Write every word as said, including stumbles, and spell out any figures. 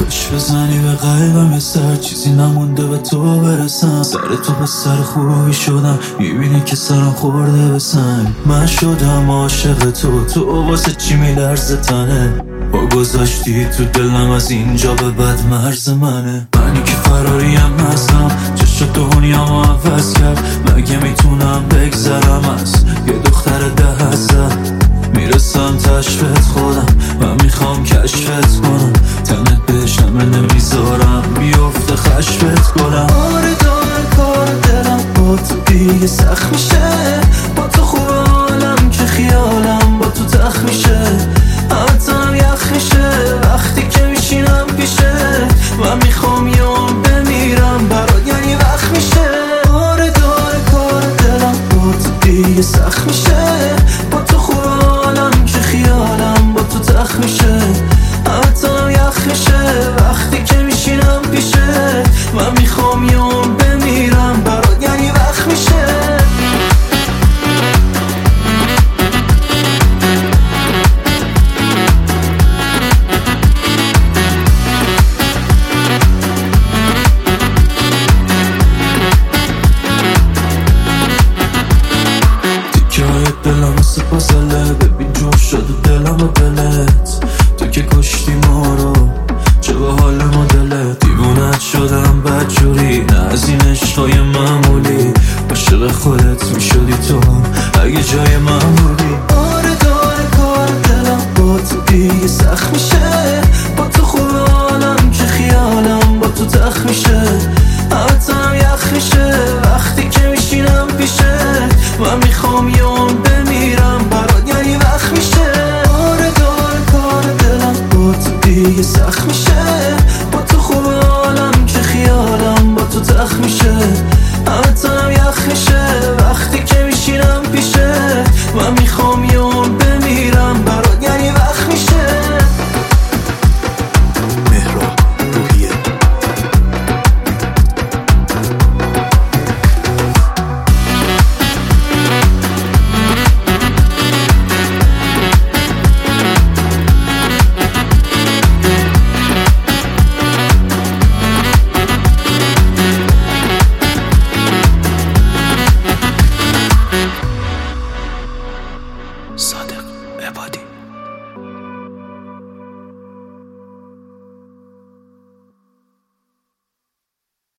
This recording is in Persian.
کش بزنی به قلبم یه سر چیزی نمونده به تو برسم. سر تو به سر خوبی شدم، میبینی که سرم خورده به سنگ. من شدم عاشق تو، تو واسه چی میلرزه تنه. با گذاشتی تو دلم از اینجا به بعد مرز منه. منی که فراریم هستم، چشم دنیامو عوض کرد. مگه میتونم بگذرم از یه دختر ده هزار؟ میرسم تشفت خودم، من میخوام کشفت کنم. تنت بهش همه نمیذارم بیفته خشفت کنم. آره داره کار دلم با تو دیگه سخت میشه. با تو خوب حالم که خیالم با تو تخت میشه. حتم یخ میشه وقتی که میشینم پیشه. من میخوام یه عمر بمیرم برات، یعنی وقت میشه. آره داره کار دلم با تو دیگه سخت میشه. با تو خوب حالم که خیالم با تو تخت میشه. حتم یخ میشه وقتی که میشینم پیشه. من میخوام یه عمر بمیرم برات، یعنی وقت میشه. دلم مثل پازله، ببین جفت شده دلم و دلت. تو که کشتی ما رو، چه به حال ما دلت. دیوونت شدم بدجوری، نه از این عشقای معمولی. عاشق خودت میشدی تو اگه جای من بودی. آره داره کار دلم با تو دیگه سخت میشه.